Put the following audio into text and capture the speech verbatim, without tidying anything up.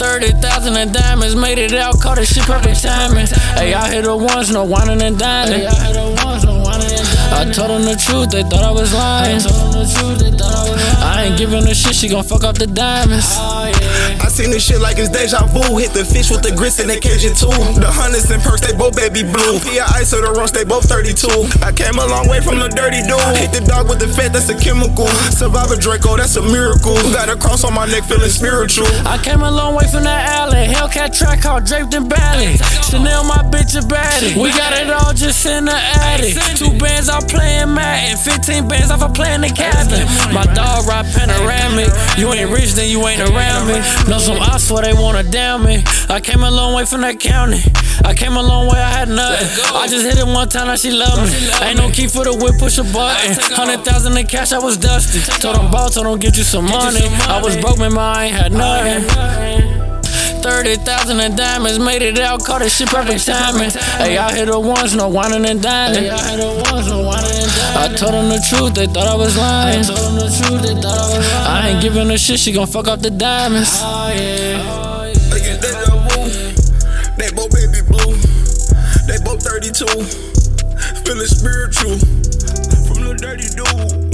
thirty thousand in diamonds, made it out, caught this shit perfect timing. Hey, I hit her once, no whining and dining. I told them the truth, they thought I was lying. I ain't giving her shit, she gon' fuck up the diamonds. I seen this shit like it's deja vu. Hit the fish with the grits in the Cajun too. The hundreds and perks, they both baby blue. P I ice or the roast, they both thirty-two. I came a long way from the dirty dude. Hit the dog with the fat, that's a chemical. Survivor Draco, that's a miracle. Got a cross on my neck, feeling spiritual. I came a long way from that alley. Hellcat track car draped in Bally. Chanel, my bitch a baddie. We got it all just in the attic. Two bands off playing Madden, fifteen bands off of playing the cabin. My dog ride panoramic. You ain't rich, then you ain't around me. Know some I swear they wanna down me. I came a long way from that county. I came a long way, I had nothing. I just hit it one time, now she love me. Ain't no key for the whip, push a button. Hundred thousand in cash, I was dusty. Told them ball, told them get you some money. I was broke, man, I ain't had nothing. thirty thousand in diamonds, made it out, caught this shit perfect timing. Hey, I hit her once, no whining and dining. I told them the truth, they thought I was lying. I ain't giving her shit, she gon' fuck up the diamonds. They both baby blue, they both thirty-two. Feeling spiritual from the dirty dude.